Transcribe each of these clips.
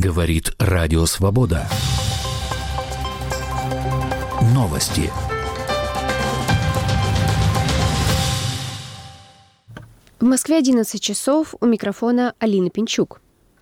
Говорит Радио Свобода. Новости. В Москве 11 часов. У микрофона Алина Пинчук.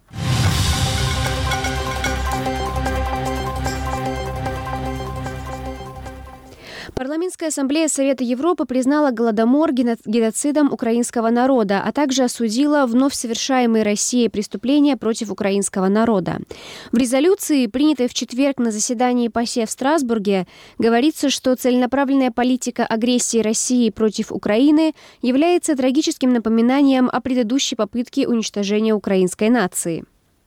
Парламентская ассамблея Совета Европы признала Голодомор геноцидом украинского народа, а также осудила вновь совершаемые Россией преступления против украинского народа. В резолюции, принятой в четверг на заседании ПАСЕ в Страсбурге, говорится, что целенаправленная политика агрессии России против Украины является трагическим напоминанием о предыдущей попытке уничтожения украинской нации.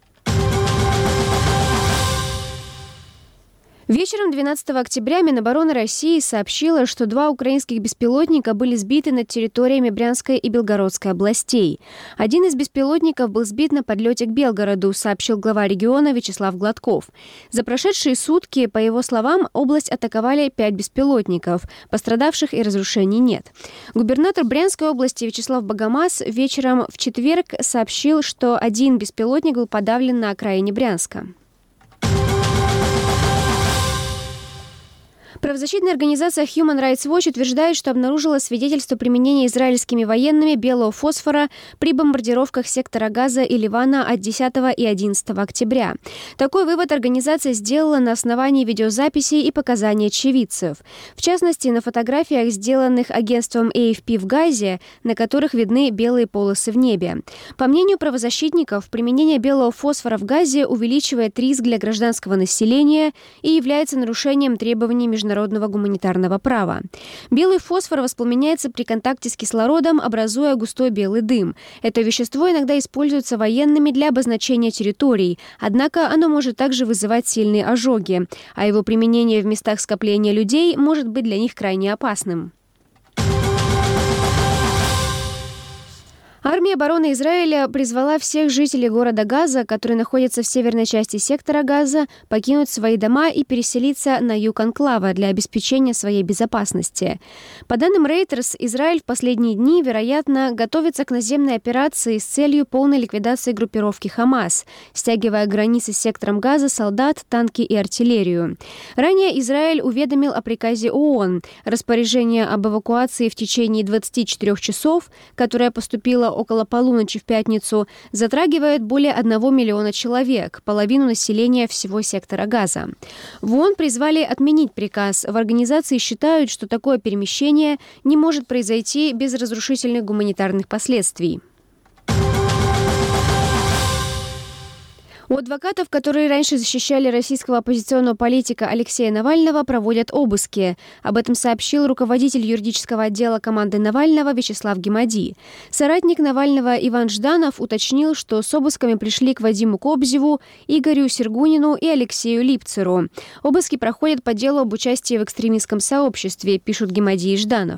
Вечером 12 октября Минобороны России сообщила, что 2 украинских беспилотника были сбиты над территориями Брянской и Белгородской областей. Один из беспилотников был сбит на подлете к Белгороду, сообщил глава региона Вячеслав Гладков. За прошедшие сутки, по его словам, область атаковали 5 беспилотников. Пострадавших и разрушений нет. Губернатор Брянской области Вячеслав Богомаз вечером в четверг сообщил, что 1 беспилотник был подавлен на окраине Брянска. Правозащитная организация Human Rights Watch утверждает, что обнаружила свидетельство применения израильскими военными белого фосфора при бомбардировках сектора Газа и Ливана от 10 и 11 октября. Такой вывод организация сделала на основании видеозаписей и показаний очевидцев. В частности, на фотографиях, сделанных агентством AFP в Газе, на которых видны белые полосы в небе. По мнению правозащитников, применение белого фосфора в Газе увеличивает риск для гражданского населения и является нарушением требований международного гуманитарного права. Белый фосфор воспламеняется при контакте с кислородом, образуя густой белый дым. Это вещество иногда используется военными для обозначения территорий, однако оно может также вызывать сильные ожоги, а его применение в местах скопления людей может быть для них крайне опасным. Армия обороны Израиля призвала всех жителей города Газа, которые находятся в северной части сектора Газа, покинуть свои дома и переселиться на юг анклава для обеспечения своей безопасности. По данным Reuters, Израиль в последние дни, вероятно, готовится к наземной операции с целью полной ликвидации группировки Хамас, стягивая границы с сектором Газа солдат, танки и артиллерию. Ранее Израиль уведомил о приказе ООН. Распоряжение об эвакуации в течение 24 часов, которое поступило около полуночи в пятницу, затрагивает более 1 миллиона человек, половину населения всего сектора Газа. В ООН призвали отменить приказ. В организации считают, что такое перемещение не может произойти без разрушительных гуманитарных последствий. У адвокатов, которые раньше защищали российского оппозиционного политика Алексея Навального, проводят обыски. Об этом сообщил руководитель юридического отдела команды Навального Вячеслав Гемади. Соратник Навального Иван Жданов уточнил, что с обысками пришли к Вадиму Кобзеву, Игорю Сергунину и Алексею Липцеру. Обыски проходят по делу об участии в экстремистском сообществе, пишут Гемади и Жданов.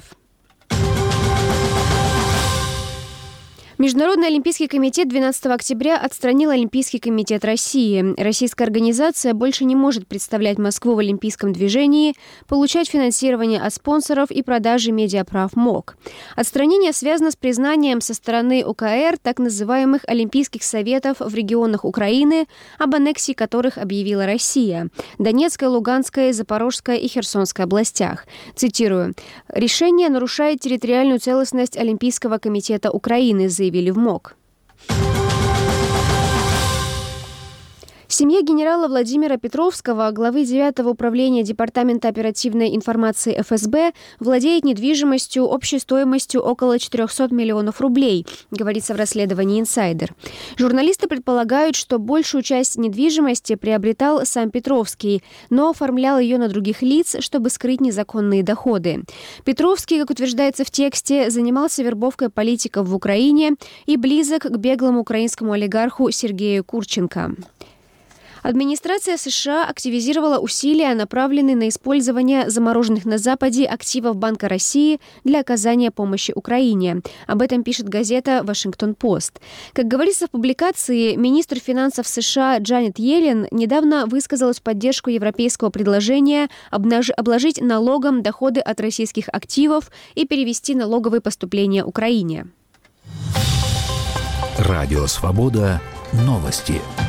Международный олимпийский комитет 12 октября отстранил Олимпийский комитет России. Российская организация больше не может представлять Москву в олимпийском движении, получать финансирование от спонсоров и продажи медиаправ МОК. Отстранение связано с признанием со стороны ОКР так называемых Олимпийских советов в регионах Украины, об аннексии которых объявила Россия – Донецкая, Луганская, Запорожская и Херсонская областях. Цитирую: «Решение нарушает территориальную целостность Олимпийского комитета Украины», заявили в МОК. Семья генерала Владимира Петровского, главы 9-го управления Департамента оперативной информации ФСБ, владеет недвижимостью общей стоимостью около 400 миллионов рублей, говорится в расследовании «Инсайдер». Журналисты предполагают, что большую часть недвижимости приобретал сам Петровский, но оформлял ее на других лиц, чтобы скрыть незаконные доходы. Петровский, как утверждается в тексте, занимался вербовкой политиков в Украине и близок к беглому украинскому олигарху Сергею Курченко. Администрация США активизировала усилия, направленные на использование замороженных на Западе активов Банка России для оказания помощи Украине. Об этом пишет газета «Вашингтон-Пост». Как говорится в публикации, министр финансов США Джанет Йеллен недавно высказалась в поддержку европейского предложения обложить налогом доходы от российских активов и перевести налоговые поступления Украине. Радио «Свобода». Новости.